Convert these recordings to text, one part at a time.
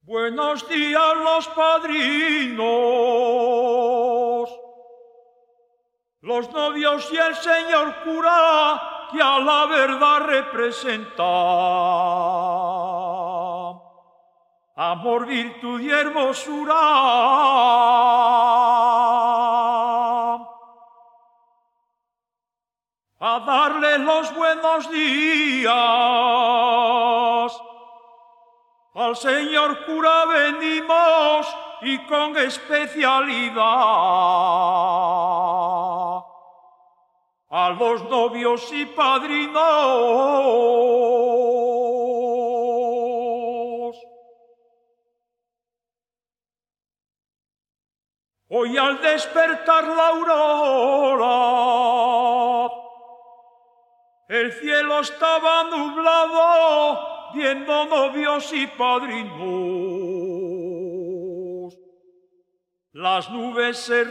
Buenos días los padrinos, los novios y el señor cura que a la verdad representa. Amor, virtud y hermosura. A darle los buenos días al señor cura venimos y con especialidad a los novios y padrinos. Hoy al despertar la aurora, el cielo estaba nublado, viendo novios y padrinos. Las nubes se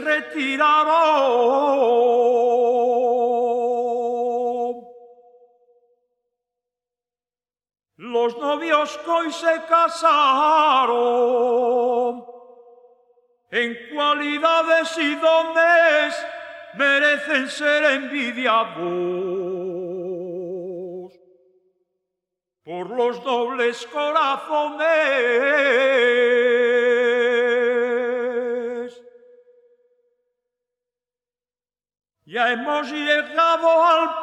retiraron. Los novios que hoy se casaron, en cualidades y dones, merecen ser envidiados por los nobles corazones. Ya hemos llegado al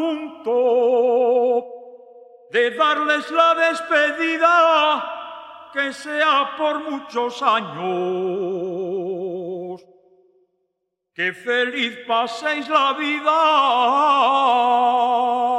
punto de darles la despedida, que sea por muchos años. Que feliz paséis la vida.